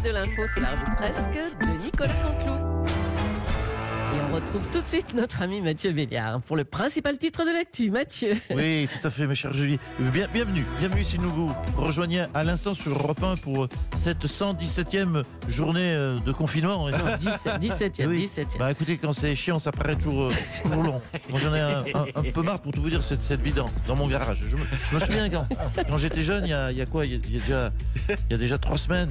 de l'info, c'est la revue presque de Nicolas Canteloup. Et on retrouve tout de suite notre ami Mathieu Béliard pour le principal titre de l'actu. Mathieu. Oui, tout à fait, ma chère Julie. Bienvenue si nous vous rejoignez à l'instant sur Europe 1 pour cette 117e journée de confinement. 17e, Oui. 17e. Bah écoutez, quand c'est chiant, ça paraît toujours long. Moi j'en ai un peu marre pour tout vous dire, cette vie dans mon garage. Je me souviens quand j'étais jeune, il y a quoi, il y a déjà 3 semaines.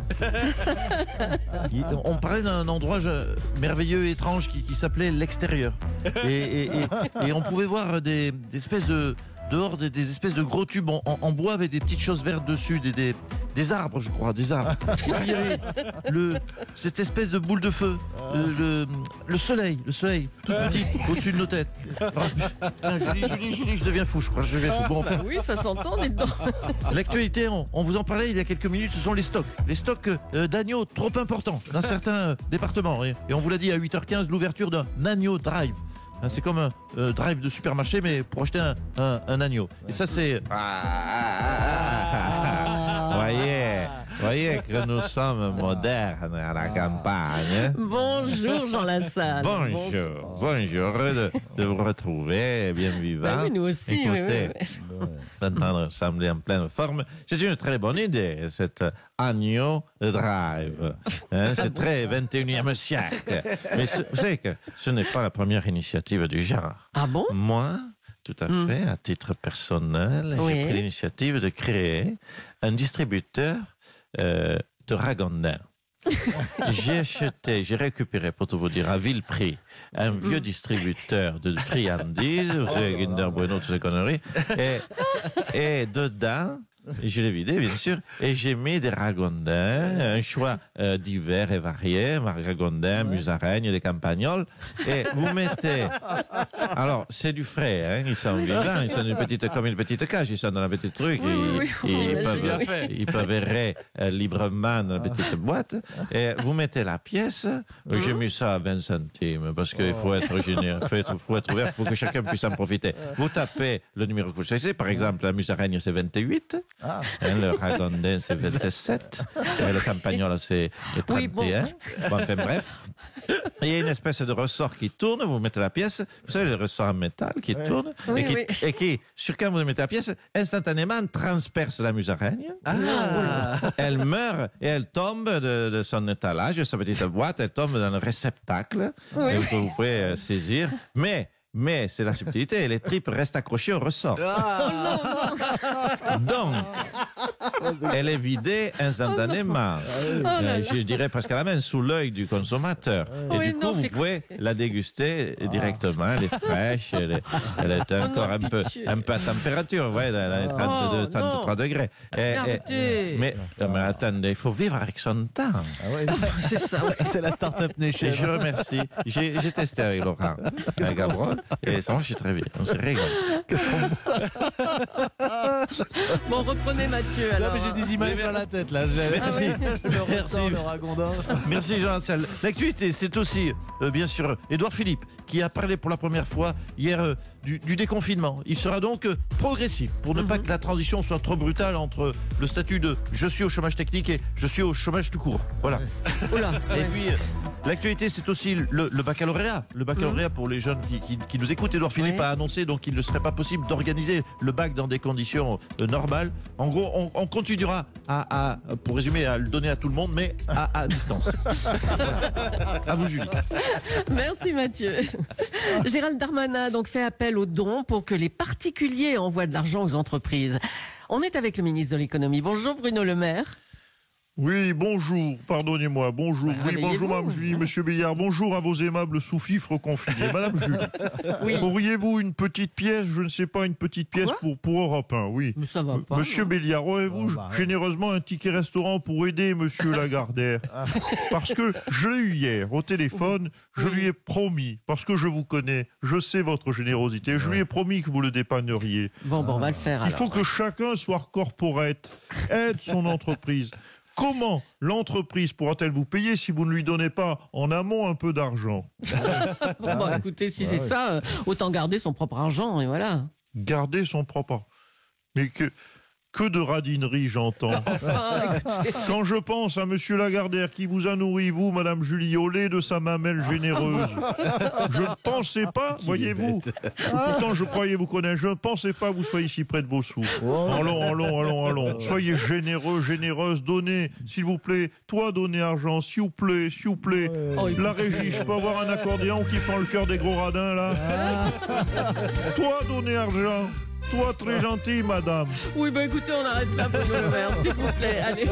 On parlait d'un endroit merveilleux, étrange qui s'appelait l'extérieur. Et on pouvait voir des espèces de dehors des espèces de gros tubes en bois avec des petites choses vertes dessus, des arbres, je crois, des arbres. Et puis il y avait cette espèce de boule de feu, le soleil, tout petit, au-dessus de nos têtes. Putain, Julie, je deviens fou, je crois. Bon, enfin, Oui, ça s'entend, dites donc. l'actualité, on vous en parlait il y a quelques minutes, ce sont les stocks d'agneaux trop importants dans certains départements. Et on vous l'a dit à 8h15, l'ouverture d'un agneau drive. C'est comme un drive de supermarché, mais pour acheter un agneau. Et ça, c'est... Voyez que nous sommes modernes à la campagne. Bonjour Jean Lassalle. Bonjour, heureux de vous retrouver, bien vivant. Bah oui, nous aussi. Écoutez, Oui. maintenant semblez en pleine forme. C'est une très bonne idée, cet agneau drive. C'est très 21e siècle. Mais vous savez que ce n'est pas la première initiative du genre. Ah bon? Moi, tout à fait, à titre personnel, Oui. j'ai pris l'initiative de créer un distributeur de ragondins. J'ai récupéré, pour tout vous dire, à vil prix, un vieux distributeur de friandises, vous savez, Kinder Bueno, toutes ces conneries, et dedans, je l'ai vidé, bien sûr, et j'ai mis des ragondins, un choix divers et varié, ragondins, musaraignes, des campagnols, et vous mettez... Alors, c'est du frais, hein, ils sont vivants, ils sont comme une petite cage, ils sont dans un petit truc, ils peuvent errer librement dans la petite boîte, et vous mettez la pièce, j'ai mis ça à 20 centimes, parce qu'il faut être généreux, faut être ouvert, il faut que chacun puisse en profiter. Vous tapez le numéro que vous choisissez, par exemple, la musaraigne, c'est 28, le ragondin, c'est 27, le campagnol, c'est 31. Oui, bon. Bon, enfin, bref. Il y a une espèce de ressort qui tourne, vous mettez la pièce, vous savez, le ressort en métal qui tourne, Oui, et qui, sur quand vous mettez la pièce, instantanément transperce la musaraigne. Elle meurt et elle tombe de son étalage, de sa petite boîte, elle tombe dans le réceptacle Oui. que vous pouvez saisir. Mais c'est la subtilité, les tripes restent accrochées au ressort. Donc, elle est vidée instantanément. Je dirais presque à la main, sous l'œil du consommateur. Et Oui, du coup, non, vous mais pouvez la déguster directement. Elle est fraîche, elle est encore un peu à température, ouais, elle est 32, 33 degrés. Arrêtez. Mais attendez, il faut vivre avec son temps. C'est ça, ouais. C'est la Startup Et Nation. je remercie. J'ai testé avec Laurent, avec Gabron, et ça marche très bien. On s'est régalé. Bon, reprenez Mathieu Non, alors. mais j'ai des images dans la tête là. Merci. Le Merci. ressort, le ragondin. Merci Jean Lassalle. L'actualité, c'est aussi, bien sûr, Édouard Philippe, qui a parlé pour la première fois hier du déconfinement. Il sera donc progressif, pour ne pas que la transition soit trop brutale entre le statut de « je suis au chômage technique » et « je suis au chômage tout court ». Voilà. Oula, Et ouais. puis, l'actualité, c'est aussi le baccalauréat. Le baccalauréat pour les jeunes qui nous écoutent. Édouard Philippe Ouais. a annoncé donc qu'il ne serait pas possible d'organiser le bac dans des conditions normales. En gros, on continuera pour résumer, à le donner à tout le monde, mais à distance. À vous, Julie. Merci Mathieu. Gérald Darmanin a donc fait appel aux dons pour que les particuliers envoient de l'argent aux entreprises. On est avec le ministre de l'économie. Bonjour Bruno Le Maire. Oui, bonjour, pardonnez-moi, bonjour. Bah, Oui, bonjour réveillez-vous. Madame Julie, Monsieur Béliard, bonjour à vos aimables sous-fifres confinés. Madame Julie, Oui. auriez-vous une petite pièce, je ne sais pas, une petite pièce Quoi pour Europe 1, oui. Mais ça va pas. Monsieur Béliard, aurez-vous généreusement un ticket restaurant pour aider Monsieur Lagardère? Parce que je l'ai eu hier au téléphone, je lui ai promis, parce que je vous connais, je sais votre générosité, je lui ai promis que vous le dépanneriez. Bon, on va le faire Il alors. faut que chacun soit corporate, aide son entreprise. Comment l'entreprise pourra-t-elle vous payer si vous ne lui donnez pas en amont un peu d'argent? Bon, écoutez, si c'est ça, autant garder son propre argent et voilà. Garder son propre... Mais Que de radinerie j'entends. Enfin, écoutez. Quand je pense à Monsieur Lagardère qui vous a nourri, vous, Madame Julie, au lait de sa mamelle généreuse, je ne pensais pas, voyez-vous, pourtant je croyais vous connaître, je ne pensais pas que vous soyez si près de vos sous. Allons. Soyez généreux, généreuse, donnez, s'il vous plaît. Toi, donnez argent, s'il vous plaît. La régie, je peux avoir un accordéon qui fend le cœur des gros radins, là. Toi, donnez argent. Toi, très gentil, madame. Oui, bah écoutez, on arrête là, Bruno Le Maire, s'il vous plaît. Allez.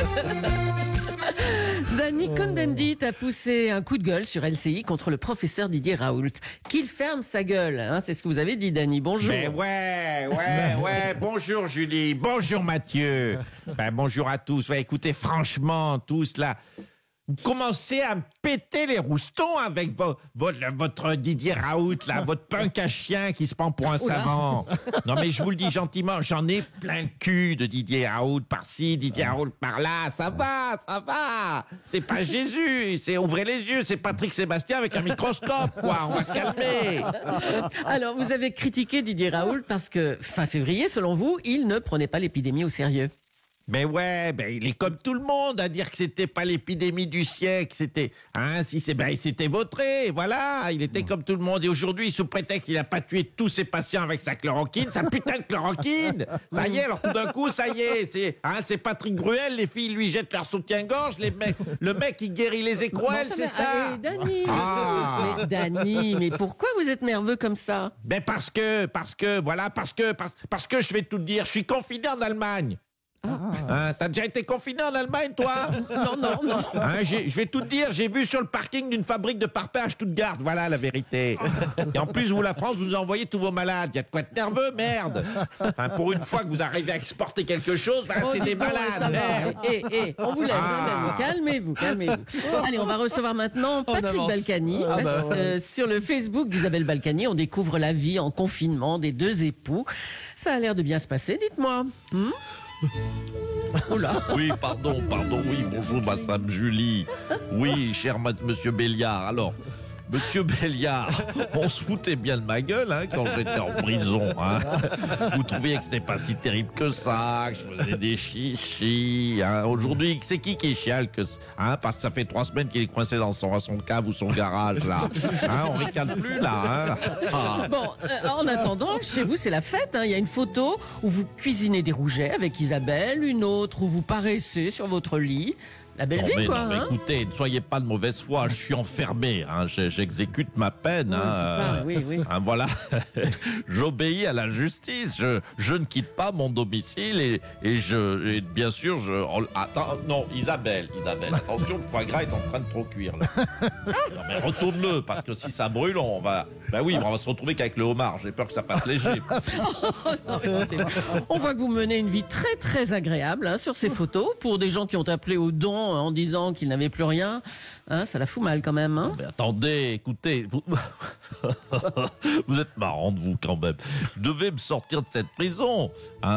Danny Cohn-Bendit a poussé un coup de gueule sur LCI contre le professeur Didier Raoult. Qu'il ferme sa gueule, hein, c'est ce que vous avez dit, Danny. Bonjour. Mais ouais. Bonjour Julie, bonjour Mathieu. Bonjour à tous. Ouais, écoutez, franchement, tous là, vous commencez à me péter les roustons avec votre Didier Raoult, là, votre punk à chien qui se prend pour un savant. Non mais je vous le dis gentiment, j'en ai plein le cul de Didier Raoult par-ci, Didier Raoult par-là. Ça va. C'est pas Jésus, ouvrez les yeux, c'est Patrick Sébastien avec un microscope, quoi. On va se calmer. Alors, vous avez critiqué Didier Raoult parce que, fin février, selon vous, il ne prenait pas l'épidémie au sérieux. Mais ouais, il est comme tout le monde à dire que c'était pas l'épidémie du siècle, c'était, il s'était vautré, voilà, il était comme tout le monde. Et aujourd'hui, sous prétexte qu'il a pas tué tous ses patients avec sa chloroquine, sa putain de chloroquine, ça y est, alors tout d'un coup, ça y est, c'est Patrick Bruel, les filles lui jettent leur soutien-gorge, le mec il guérit les écrouelles, c'est ça. Danny, mais pourquoi vous êtes nerveux comme ça? Parce que je vais tout te dire, je suis confiné en Allemagne. T'as déjà été confiné en Allemagne, toi? Non. Je vais tout te dire, j'ai vu sur le parking d'une fabrique de parpaings à Stuttgart, voilà la vérité. Et en plus, vous, la France, vous nous envoyez tous vos malades. Il y a de quoi être nerveux, merde. Pour une fois que vous arrivez à exporter quelque chose, c'est des malades, merde. On vous laisse, Danny, calmez-vous. Allez, on va recevoir maintenant Patrick Balkany. Sur le Facebook d'Isabelle Balkany, on découvre la vie en confinement des deux époux. Ça a l'air de bien se passer, dites-moi. Oui, pardon, oui, bonjour madame Julie. Oui, cher monsieur Béliard. Alors, monsieur Béliard, on se foutait bien de ma gueule quand j'étais en prison. Vous trouviez que c'était pas si terrible que ça, que je faisais des chichis. Aujourd'hui, c'est qui chiale parce que ça fait 3 semaines qu'il est coincé dans son cave ou son garage, là. On ricane plus, là. Bon, en attendant, chez vous, c'est la fête. Il y a une photo où vous cuisinez des rougets avec Isabelle, une autre où vous paraissez sur votre lit. La belle vie, quoi. Mais écoutez, ne soyez pas de mauvaise foi, je suis enfermé, j'exécute ma peine. Oui. Voilà, j'obéis à la justice, je ne quitte pas mon domicile et bien sûr, attends, non, Isabelle, attention, le foie gras est en train de trop cuire, là. Non, mais retourne-le, parce que si ça brûle, on va se retrouver qu'avec le homard, j'ai peur que ça passe léger. Non, écoutez, on voit que vous menez une vie très très agréable sur ces photos, pour des gens qui ont appelé au don en disant qu'ils n'avaient plus rien. Ça la fout mal quand même. Mais attendez, écoutez, vous êtes marrant de vous quand même. Je devais me sortir de cette prison.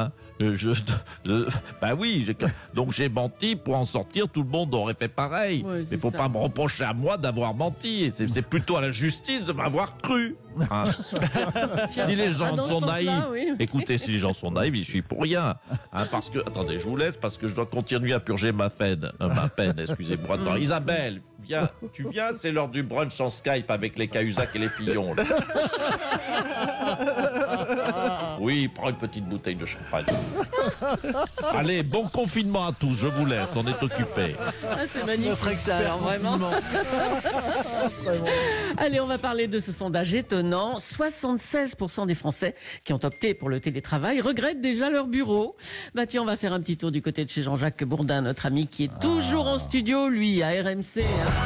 Donc j'ai menti pour en sortir, tout le monde aurait fait pareil. Ouais, mais faut pas me reprocher à moi d'avoir menti. C'est plutôt à la justice de m'avoir cru. Si les gens sont naïfs, écoutez, si les gens sont naïfs, j'y suis pour rien. Parce que, attendez, je vous laisse parce que je dois continuer à purger ma peine, excusez-moi. Attends, Isabelle, tu viens, c'est l'heure du brunch en Skype avec les Cahuzac et les Fillons. Là. Oui, prends une petite bouteille de champagne. Allez, bon confinement à tous, je vous laisse, on est occupés. C'est magnifique ça, alors vraiment. Allez, on va parler de ce sondage étonnant. 76% des Français qui ont opté pour le télétravail regrettent déjà leur bureau. Tiens, on va faire un petit tour du côté de chez Jean-Jacques Bourdin, notre ami qui est toujours en studio, lui, à RMC.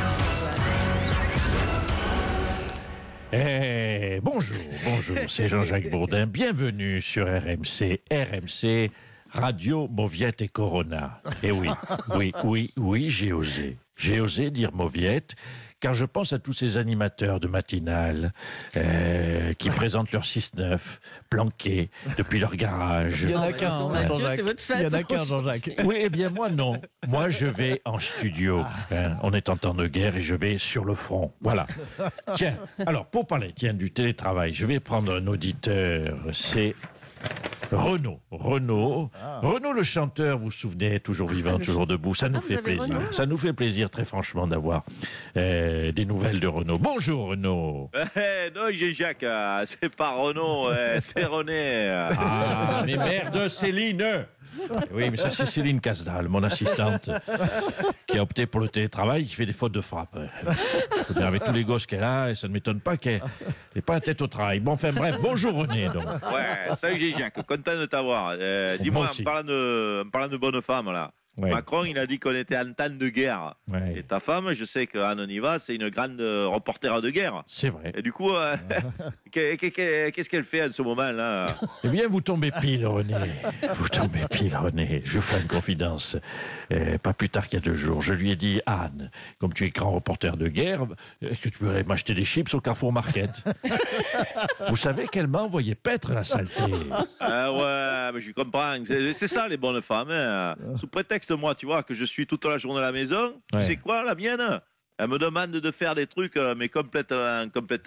Bonjour, c'est Jean-Jacques Bourdin. Bienvenue sur RMC, Radio Mauviette et Corona. Et oui, j'ai osé. J'ai osé dire Mauviette, car je pense à tous ces animateurs de matinale qui présentent leur 6-9, planqués depuis leur garage. Il y en a qu'un, Jean-Jacques. C'est votre fête. Il y en a qu'un, Jean-Jacques. Oui, eh bien moi non. Moi je vais en studio. On est en temps de guerre et je vais sur le front. Voilà. Tiens, alors pour parler du télétravail, je vais prendre un auditeur. C'est Renaud le chanteur, vous vous souvenez, toujours vivant, toujours debout. Ça nous vous fait avez plaisir. Renaud Ça nous fait plaisir, très franchement, d'avoir des nouvelles de Renaud. Bonjour Renaud. Non, Jacques, c'est pas Renaud, c'est René. Ah, mais merde, Céline. Oui, mais ça c'est Céline Casdal, mon assistante, qui a opté pour le télétravail, qui fait des fautes de frappe. Avec tous les gosses qu'elle a, et ça ne m'étonne pas qu'elle n'ait pas la tête au travail. Bon, enfin bref, bonjour René. Donc. Ouais, salut Jacques, content de t'avoir. Dis-moi, aussi. en parlant de bonne femme, là, Ouais. Macron, il a dit qu'on était en temps de guerre. Ouais. Et ta femme, je sais qu'Anne Oniva, c'est une grande reporter de guerre. C'est vrai. Et du coup, qu'est-ce qu'elle fait en ce moment-là? Eh bien, vous tombez pile, René. Vous tombez pile, René. Je vous fais une confidence. Pas plus tard qu'il y a 2 jours, je lui ai dit, Anne, comme tu es grand reporter de guerre, est-ce que tu peux aller m'acheter des chips au Carrefour Market? Vous savez qu'elle m'a envoyé paître la saleté. Ah ouais, mais je comprends. C'est ça, les bonnes femmes. Hein. Sous prétexte, moi, tu vois, que je suis toute la journée à la maison, Ouais. tu sais quoi, la mienne? Elle me demande de faire des trucs, mais complètement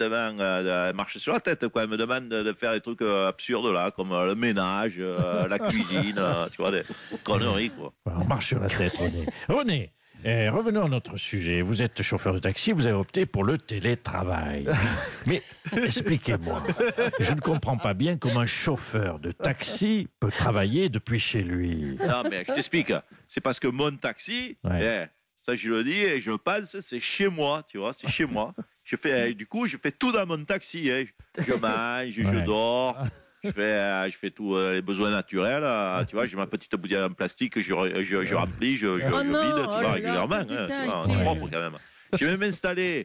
elle marche sur la tête, quoi. Elle me demande de faire des trucs absurdes, là, comme le ménage, la cuisine, tu vois, des conneries, quoi. On marche sur la tête, René. René, revenons à notre sujet. Vous êtes chauffeur de taxi, vous avez opté pour le télétravail. Mais expliquez-moi, je ne comprends pas bien comment un chauffeur de taxi peut travailler depuis chez lui. Non, mais je t'explique. C'est parce que mon taxi, Ouais. ça je le dis et je pense, c'est chez moi, tu vois, c'est chez moi. Du coup, je fais tout dans mon taxi. Hein. Je mange, je Ouais. dors, je fais tous les besoins naturels. Tu vois, j'ai ma petite bouteille en plastique, je remplis, je vide, tu non, vois, oh là là, régulièrement. quel Hein, tu détail, vois, Pierre. c'est propre quand même. J'ai même installé,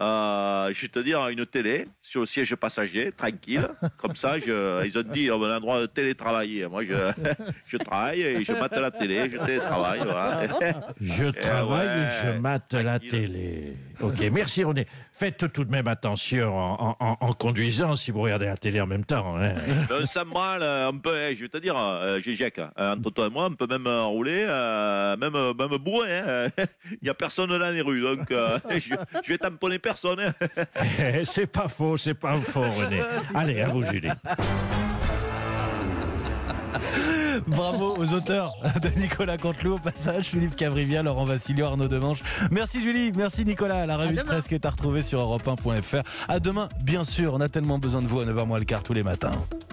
je vais te dire, une télé sur le siège passager, tranquille. Comme ça, ils ont dit, on a le droit de télétravailler. Moi, je travaille et je mate la télé, je télétravaille. Voilà. Je travaille et je ouais, mate la tranquille. télé. Ok, merci René. Faites tout de même attention en conduisant si vous regardez la télé en même temps. Hein. Mais on s'en branle, on peut, je vais te dire, Jacques, entre toi et moi, on peut même rouler, même bourré. Hein. Il n'y a personne dans les rues, donc je vais tamponner personne. Hein. C'est pas faux, René. Allez, à vous Julie. Bravo aux auteurs de Nicolas Canteloup au passage, Philippe Cavrivial, Laurent Vassilio, Arnaud Demanche. Merci Julie, merci Nicolas. La revue de demain. presse est à retrouver sur europe1.fr. À demain, bien sûr, on a tellement besoin de vous à 9h moins le quart tous les matins.